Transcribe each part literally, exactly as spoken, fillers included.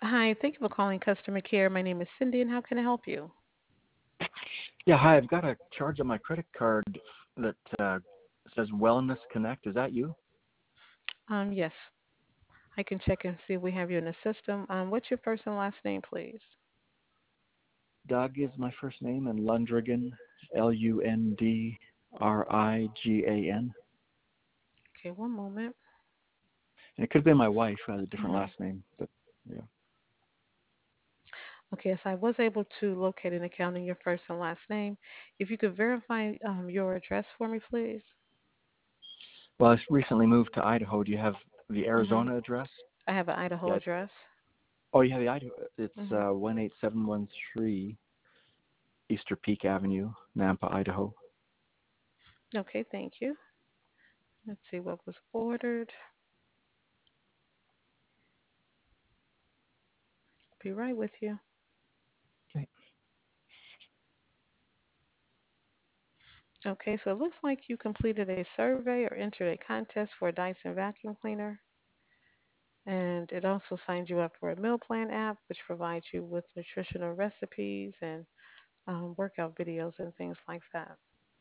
Hi, thank you for calling customer care. My name is Cindy, and how can I help you? Yeah, hi. I've got a charge on my credit card that uh, says Wellness Connect. Is that you? Um, yes, I can check and see if we have you in the system. Um, what's your first and last name, please? Doug is my first name, and Lundrigan, L U N D R I G A N. Okay, one moment. And it could have been my wife who has a different hmm last name, but yeah. Okay, so I was able to locate an account in your first and last name. If you could verify um, your address for me, please. Well, I recently moved to Idaho. Do you have the hmm Arizona address? I have an Idaho Yeah. address. Oh, you have the Idaho. It's hmm uh, one eight seven one three Easter Peak Avenue, Nampa, Idaho. Okay, thank you. Let's see what was ordered. Be right with you. Okay. Okay, so it looks like you completed a survey or entered a contest for a Dyson vacuum cleaner. And it also signs you up for a meal plan app, which provides you with nutritional recipes and um, workout videos and things like that.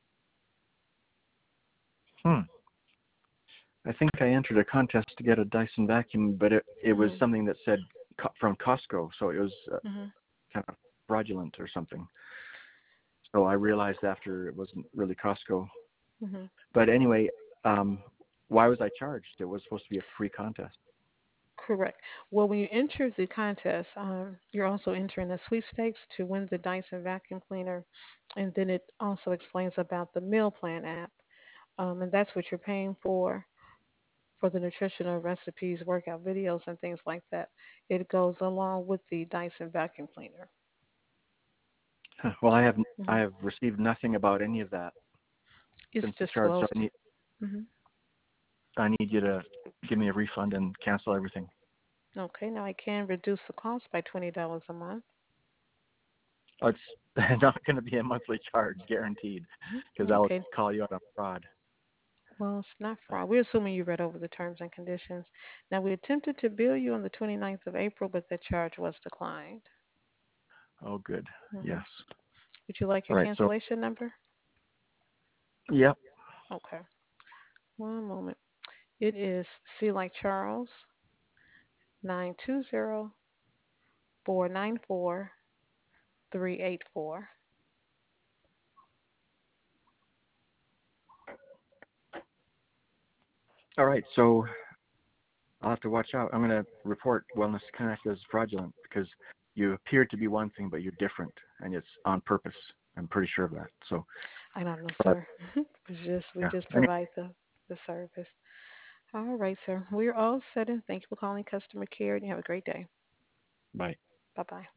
Hmm. I think I entered a contest to get a Dyson vacuum, but it, it was Mhm. something that said co- from Costco, so it was uh, Mhm. kind of fraudulent or something. So I realized after it wasn't really Costco. Mhm. But anyway, um, why was I charged? It was supposed to be a free contest. Correct. Well, when you enter the contest, um, you're also entering the sweepstakes to win the Dyson vacuum cleaner, and then it also explains about the meal plan app, um, and that's what you're paying for for the nutritional recipes, workout videos, and things like that. It goes along with the Dyson vacuum cleaner. Huh. Well, I have I Mhm. have received nothing about any of that It's since the charge. So disclosed. I need Mhm. I need you to give me a refund and cancel everything. Okay, now I can reduce the cost by twenty dollars a month. Oh, it's not going to be a monthly charge, guaranteed, because I'll Okay, call you out on fraud. well, it's not fraud. We're assuming you read over the terms and conditions. Now, we attempted to bill you on the twenty-ninth of April, but the charge was declined. Oh, good. hmm Yes. Would you like All your right. So, cancellation number? yep. Okay, one moment. It is C like Charles, nine two zero four nine four three eight four. All right. So I'll have to watch out. I'm going to report Wellness Connect as fraudulent because you appear to be one thing, but you're different, and it's on purpose. I'm pretty sure of that. So, I don't know, but sir. we just we yeah. just Anyway, provide the, the service. All right, sir. We're all set, and thank you for calling customer care, and you have a great day. bye. Bye bye.